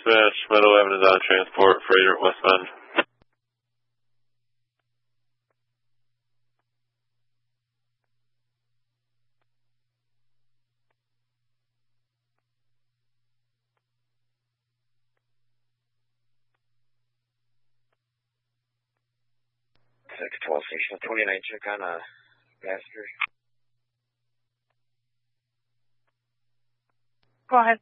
Dispatch, Meadow Avenue on transport, freighter westbound. Station 29, check on passenger. Go ahead.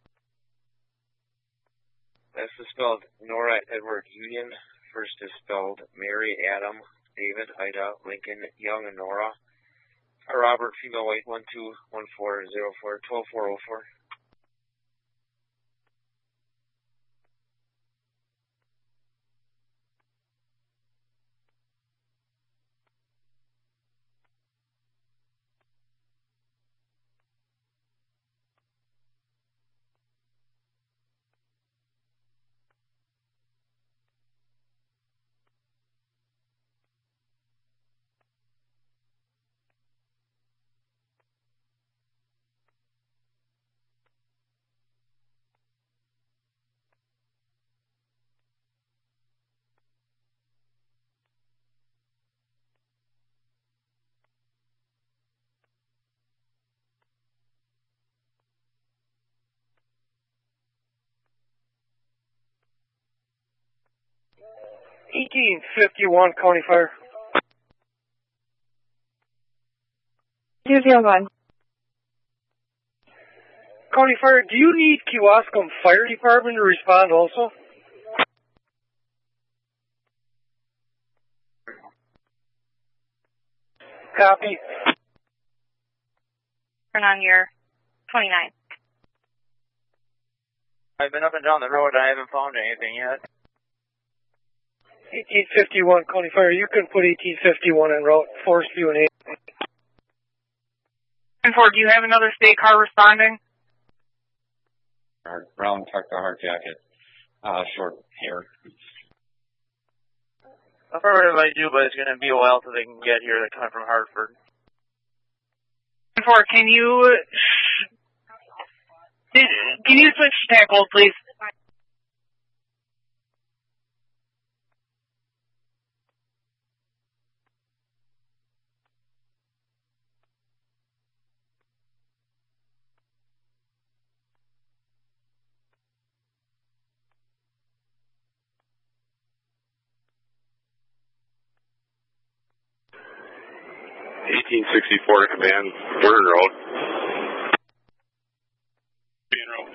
This is spelled Nora Edward Union. First is spelled Mary Adam David Ida Lincoln Young and Nora. Robert female weight 121404 12404. $18.51 County Fire. 201. County Fire, do you need Kewaskum Fire Department to respond also? Copy. Turn on your 29. I've been up and down the road. I haven't found anything yet. 1851 County Fire, you can put 1851 en route, Forest View and 8. And 4, do you have another state car responding? Brown tucked the hard jacket. Short hair. Affirmative, I do, but it's going to be a while till they can get here. They're coming from Hartford. And 4, can you switch to tag gold, please? $18.64 command, Burn Road. Being Road.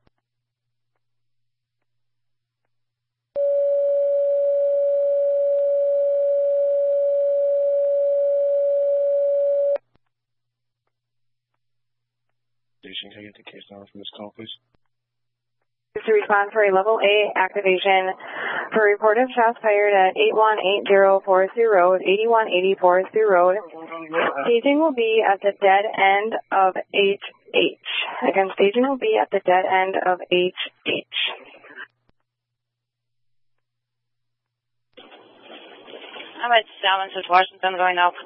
Station, can I get the case number from this call, please? To respond for a level A activation for report of shots fired at 8180 Forest View Road, 8180 Forest View Road. Staging will be at the dead end of HH. Again, staging will be at the dead end of HH. I'm at Salmon, says Washington, going up.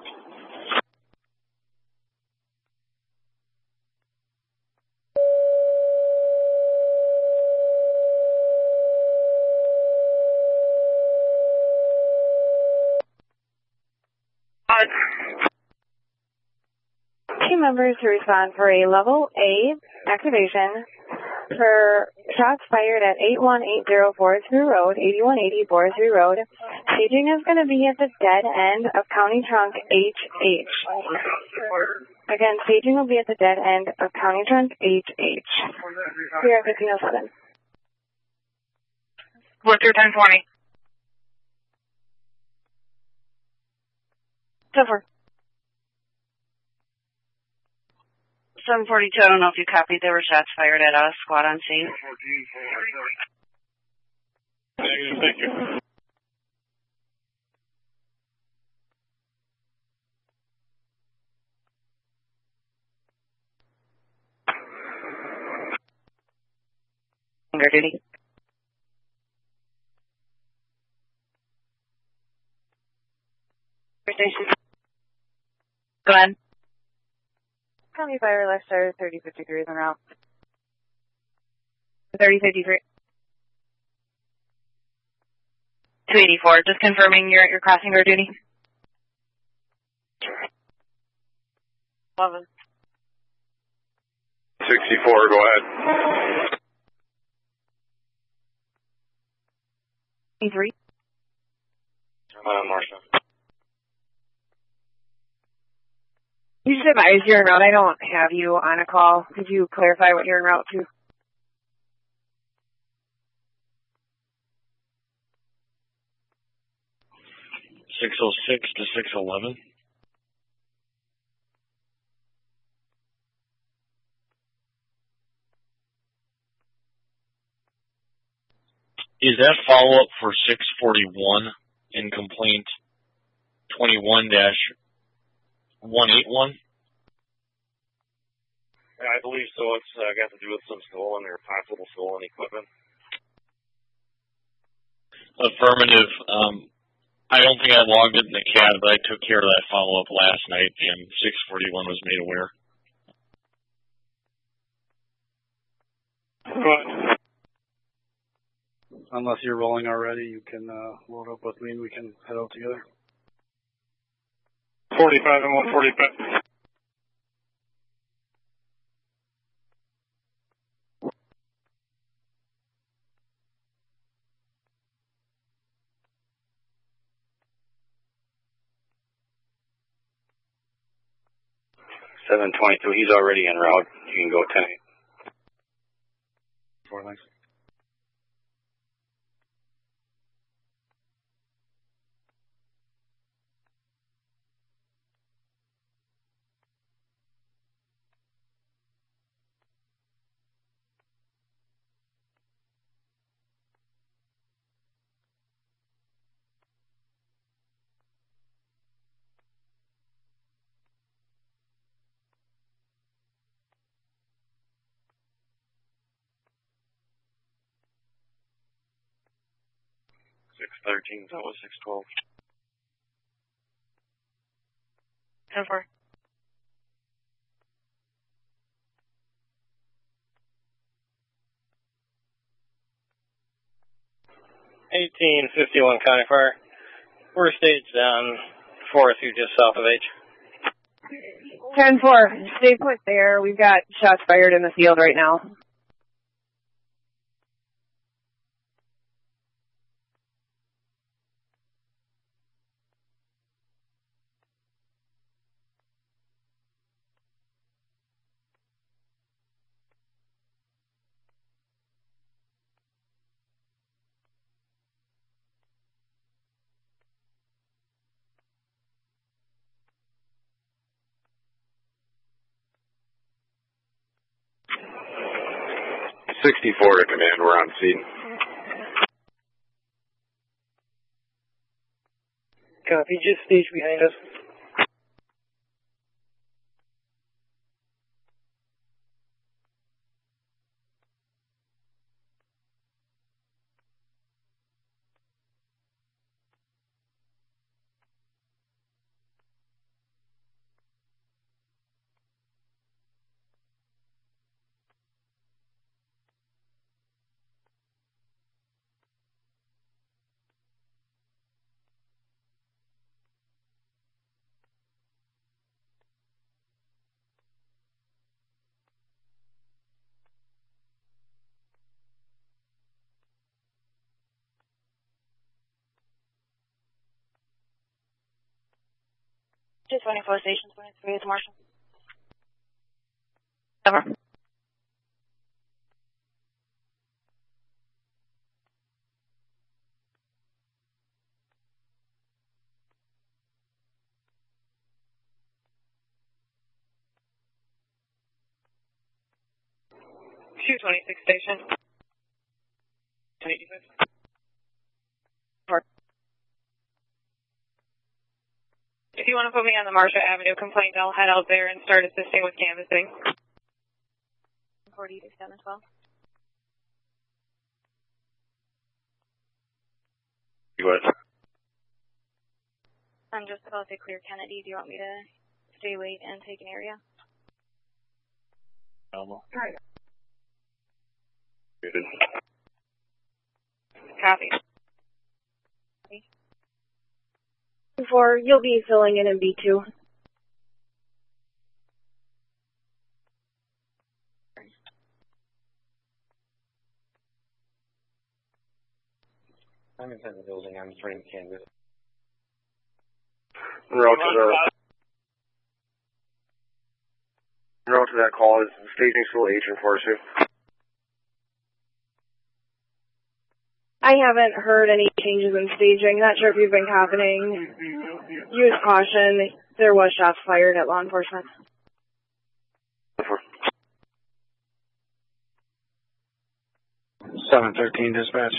Team members to respond for a level A activation for shots fired at 8180 Forest View Road, 8180 Forest View Road. Staging is going to be at the dead end of County Trunk HH. Again, staging will be at the dead end of County Trunk HH. We are 1507. What's your 1020? So far. 742, I don't know if you copied. There were shots fired at us. Squad on scene. Negative, thank you. Under duty. Station. Go ahead. County Fire, left side 3053 en route. 3053. 284, just confirming your crossing guard duty. 11. 64, go ahead. 3. Marcia. You just advise you're en route. I don't have you on a call. Could you clarify what you're en route to? 606 to 611. Is that follow-up for 641 in complaint 21-181? I believe so. It's got to do with some stolen or possible stolen equipment. Affirmative. I don't think I logged it in the CAD, but I took care of that follow-up last night, and 641 was made aware. Go ahead. Unless you're rolling already, you can load up with me and we can head out together. 45 and 145. $722. He's already en route. You can go 10-8. 4 thanks. $613. That was $612. 10-4. $1851 County Fire. We're staged on 4th, you're just south of H. 10-4. Stay put there. We've got shots fired in the field right now. $64 to command. We're on scene. Copy, just stage behind us. Just 24 Station 23 is Marshall. Over. Station. 1085. If you want to put me on the Marcia Avenue complaint, I'll head out there and start assisting with canvassing. 40 to 712. Go ahead. I'm just about to clear Kennedy. Do you want me to stay late and take an area? Elmo. Muted. Copy. 4, you'll be filling in B2. I'm inside the building. I'm just ready to canvas. En route to that call is staging school agent for us here. I haven't heard any changes in staging. Not sure if you've been happening. Use caution. There was shots fired at law enforcement. 713 dispatch.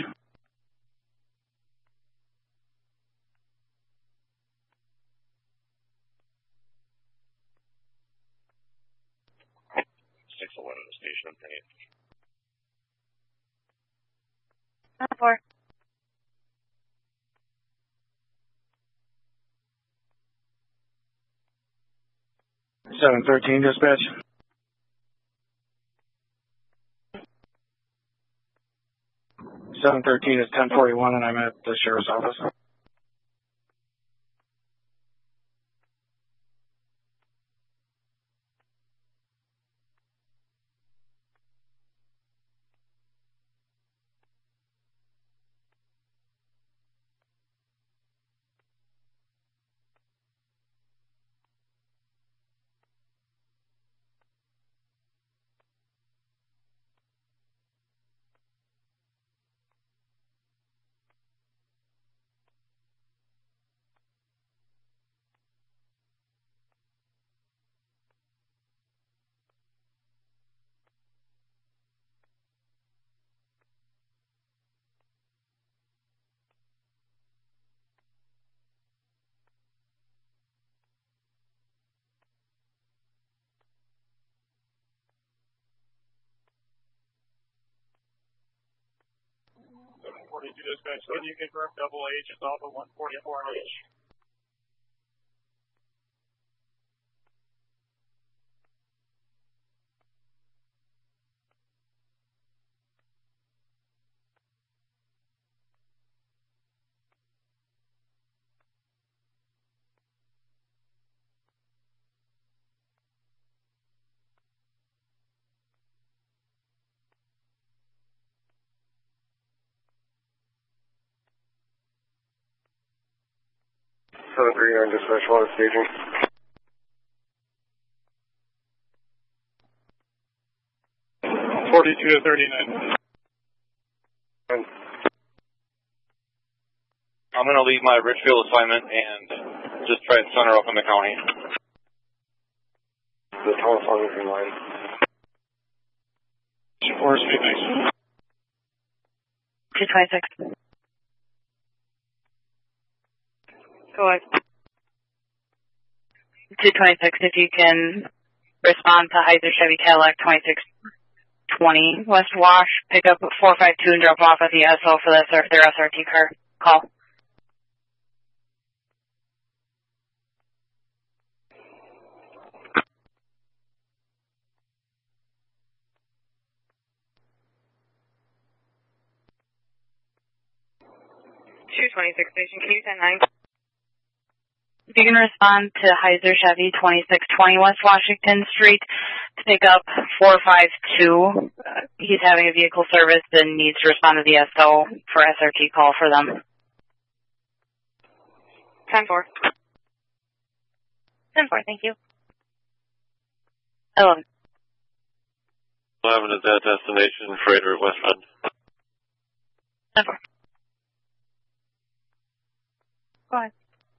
Station opinion. 4. Seven 13 dispatch. 713 is 1041, and I'm at the sheriff's office. Dispatch, when you confirm double H, it's off of 144H. Dispatch, one staging. .42 to 39. I'm going to leave my Richfield assignment and just try and center up in the county. The telephone line. 4 speed base. 226. Go ahead. 226, if you can respond to Heiser Chevy Cadillac 2620 West Wash, pick up 452 and drop off at the SO for their SRT car. Call. Station, can you 10-9? If you can respond to Heiser Chevy 2620 West Washington Street to pick up 452. He's having a vehicle service and needs to respond to the SO for SRT call for them. 10-4. 10-4, thank you. 11. 11 is at destination, freighter at West Bend. 10-4. Go ahead.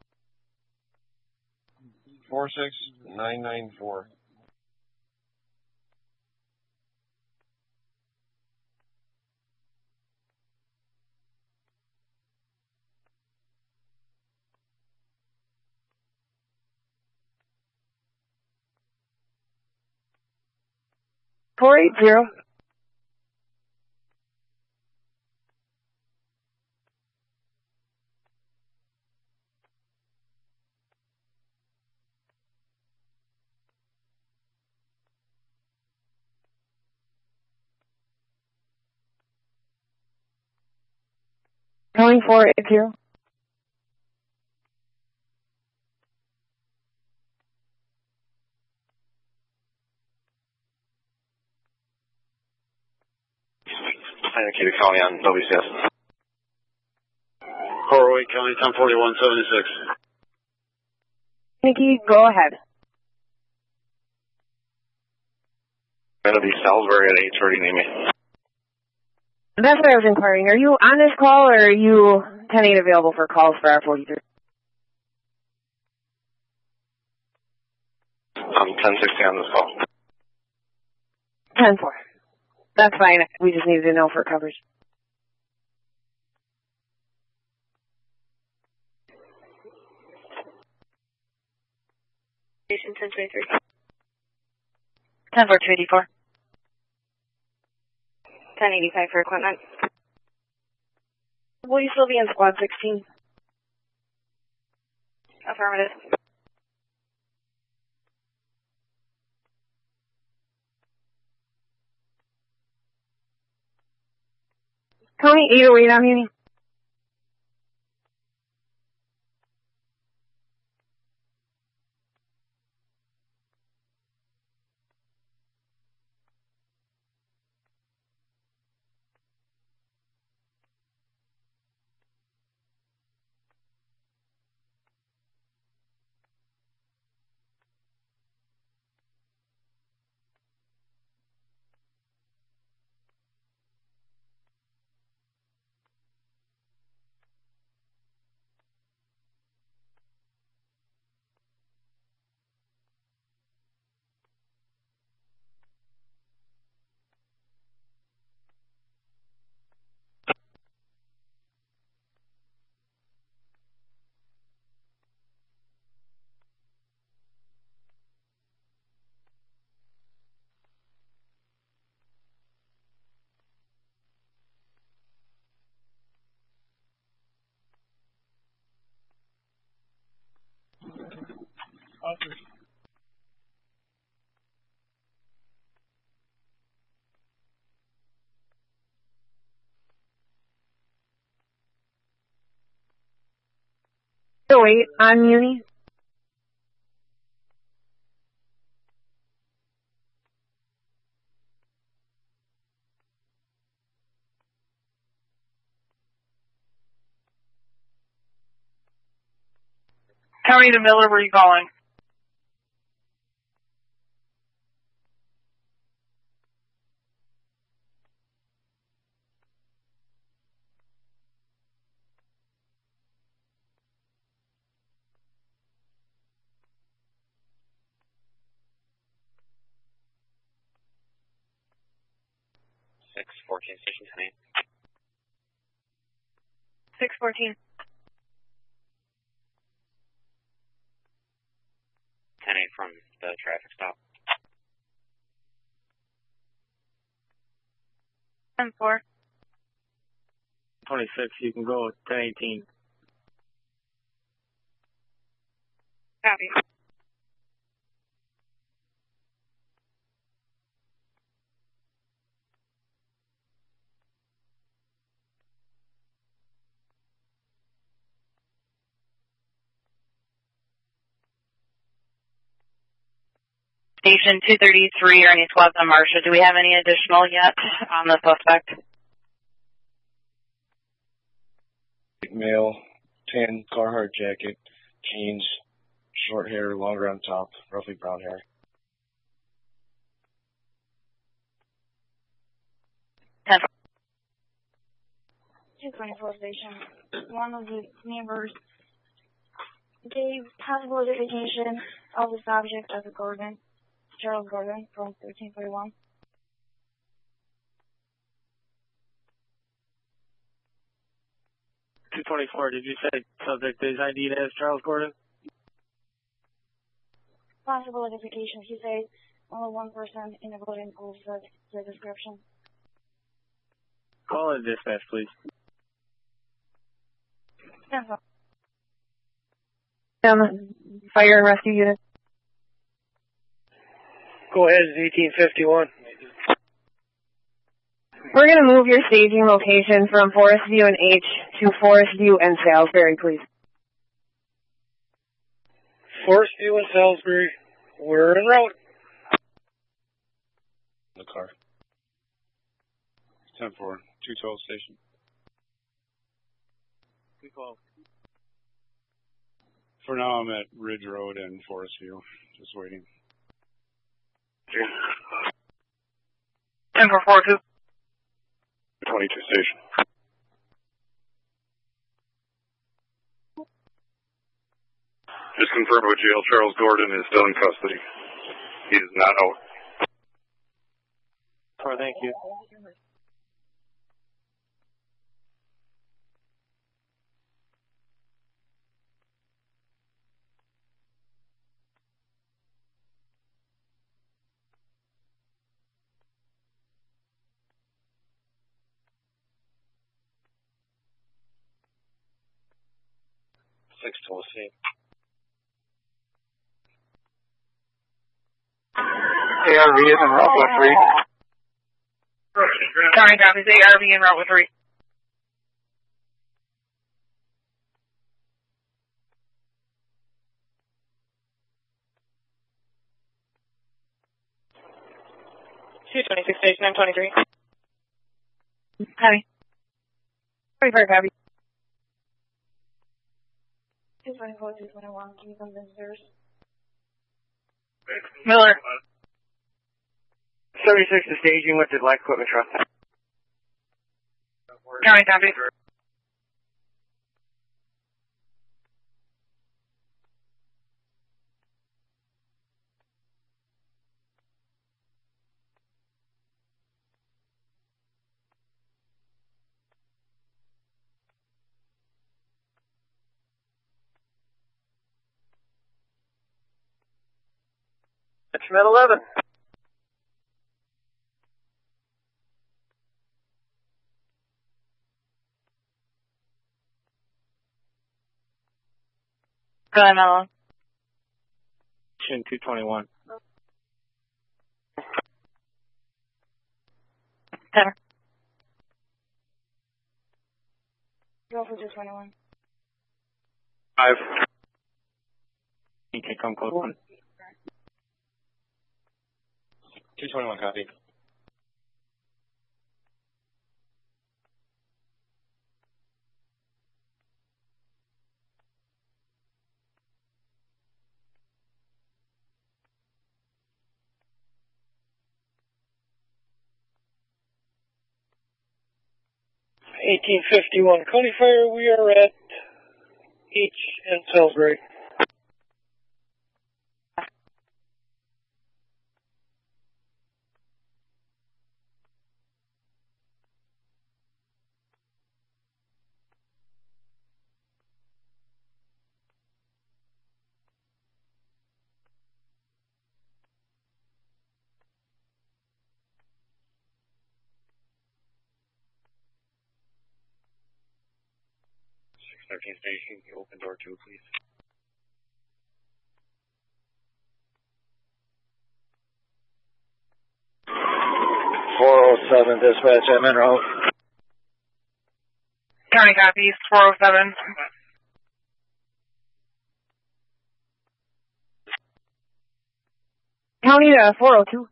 46994. Four 80. Calling 480. County on WCS. Corway County 104176. Nikki, go ahead. Going to be Salisbury at 8:30, name me. That's what I was inquiring. Are you on this call or are you 10-8 available for calls for R43? I'm 1060 on this call. 10-4. That's fine. We just needed to know for coverage. Station 1023. 10-4-284. 1085 for equipment. Will you still be in squad 16? Affirmative. County 808 on Muni. Wait on Muni. County to Miller, where are you calling? Six 14 station 10-8. 614. 10-8 from the traffic stop. 10-4. 26, you can go 1018. Copy. Station 233, Ernie Squad on Marcia. Do we have any additional yet on the suspect? Male, tan Carhartt jacket, jeans, short hair, longer on top, roughly brown hair. 10-4. 224 station. One of the neighbors gave possible identification of the subject as Gordon, Charles Gordon from 1341. 224, did you say subject is ID'd as Charles Gordon? Possible identification. He said only one person in the building who fit the description. Call in dispatch, please. 10-4. Fire and rescue unit. Go ahead, it's 1851. We're going to move your staging location from Forest View and H to Forest View and Salisbury, please. Forest View and Salisbury, we're en route. The car. 10-4, 212 station. 212. For now, I'm at Ridge Road and Forest View, just waiting. 10-4-2. 22 station. Just confirmed with jail. Charles Gordon is still in custody. He is not out. All right, thank you. Six Tennessee. ARV is en route with 3. County copies. ARV en route with 3. .226 station, I'm 23. Copy. 34 copy. 224, 221, keep them visitors. Miller. 76 to staging with the black equipment truck. County copy. That's Med 11. Go ahead, Mello. 221. 10. Go for 221. 5. You can come code 1. 221, copy. $18.51 Coney Fire, we are at H and Salisbury. Station, open door 2, please. .407 dispatch, I'm en route. County copies. 407. County 402.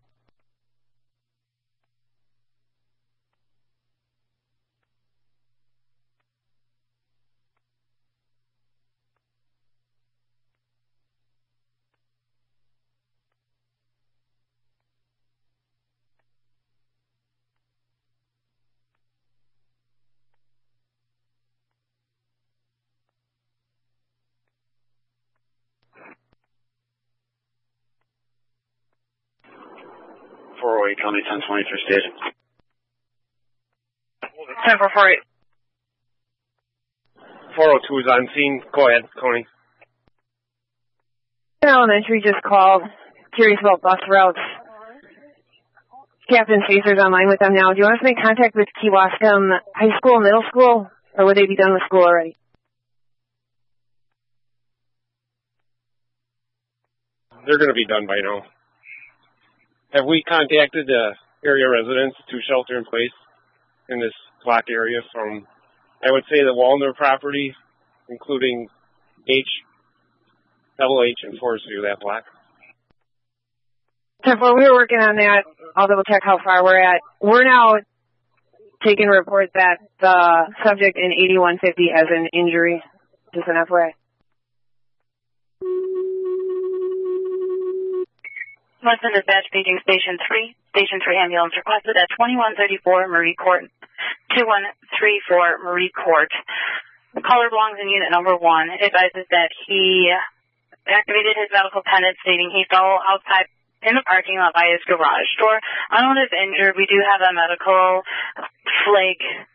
County 1023 station. 10-4-48. 402 is on scene. Go ahead, Coney. Elementary just called. Curious about bus routes. Captain Chaser's online with them now. Do you want us to make contact with Kewaskum High School, Middle School, or would they be done with school already? They're going to be done by now. Have we contacted the area residents to shelter in place in this block area from, I would say, the Walner property, including Double H and Forest View, that block? Well, we were working on that. I'll double check how far we're at. We're now Take and report that the subject in 8150 has an injury. Just an FYI. Western Dispatch paging Station 3. Station 3 ambulance requested at 2134 Marie Court. 2134 Marie Court. The caller belongs in unit number 1. It advises that he activated his medical pendant stating he fell outside in the parking lot by his garage door. Unknown is injured. We do have a medical flag.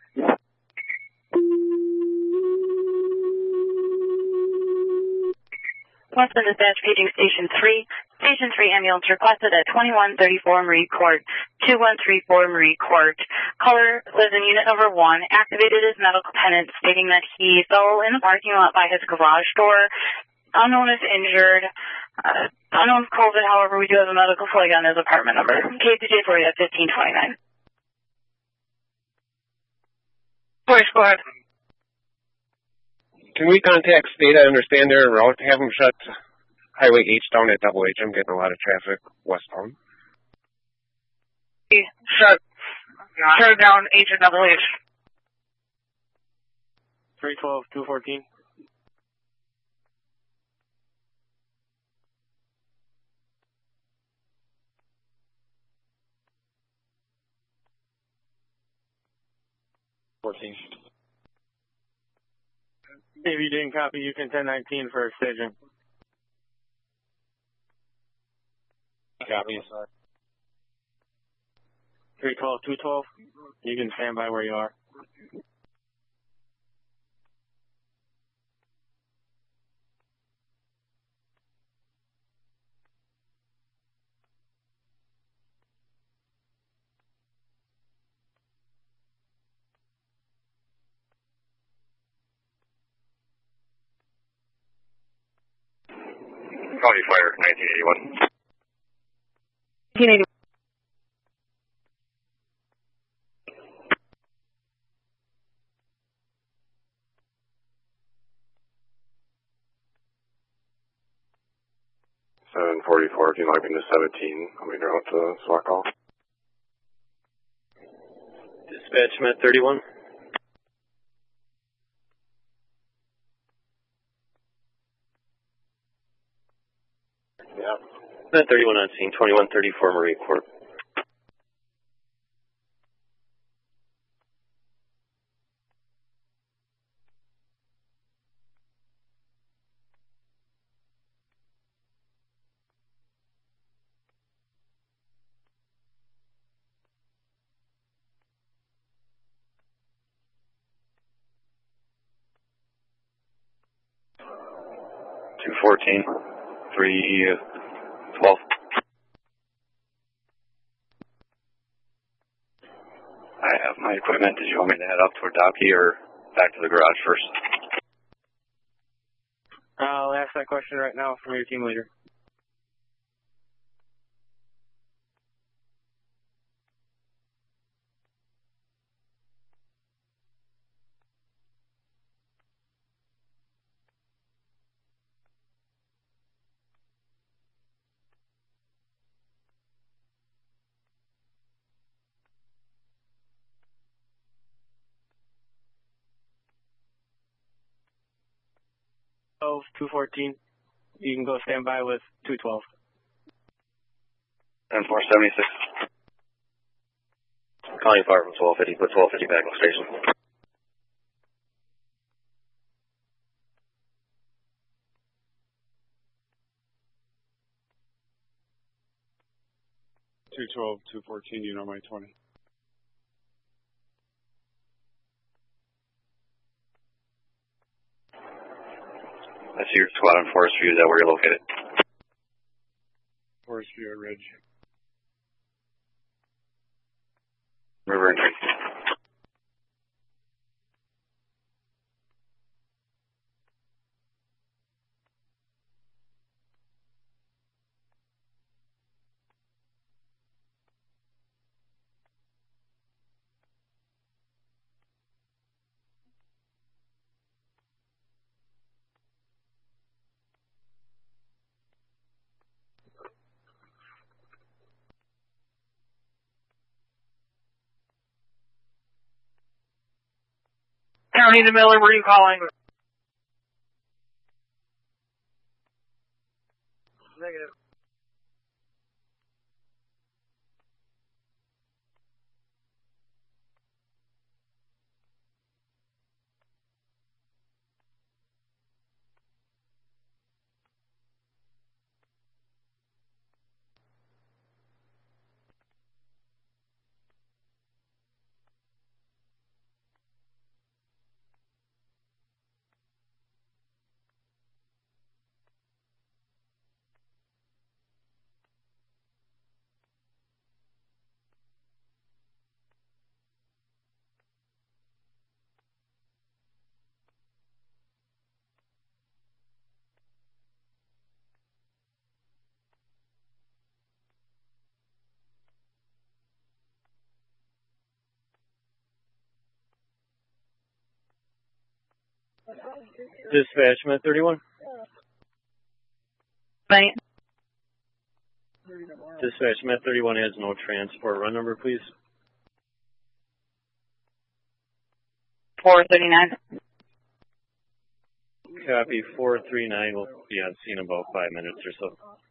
Western Dispatch paging Station 3. Station 3 ambulance requested at 2134 Marie Court. 2134 Marie Court. Caller lives in unit number 1. Activated his medical pendant stating that he fell in the parking lot by his garage door. Unknown is injured. Unknown COVID, however, we do have a medical flag on his apartment number. KPJ 40 at 1529. Voice, go ahead. Can we contact State? I understand they're en route. Have them shut Highway H down at Double H. I'm getting a lot of traffic westbound. Shut down H and Double H. 312-214. If you didn't copy, you can 1019 for excision. Copy. 312-212. You can stand by where you are. County Fire, 1981. 1981. $744, if you log into 17, I'll be out to SWAT call. Dispatch Met 31. Yeah. Met 31 on scene, 2134 Marie Court. $214, 312. I have my equipment. Did you want me to head up toward Docky or back to the garage first? I'll ask that question right now from your team leader. Oh, 214. You can go stand by with 212. 10476. Calling fire from 1250. Put 1250 back on station. $212-214, you know my 20. I see your squad on Forest View. Is that where you're located? Forest View at Ridge. River and Tracy. County to Miller, where are you calling? Negative. Dispatch, Met 31. Right. Dispatch, Met 31 has no transport. Run number, please. 439. Copy 439. We'll be on scene in about 5 minutes or so.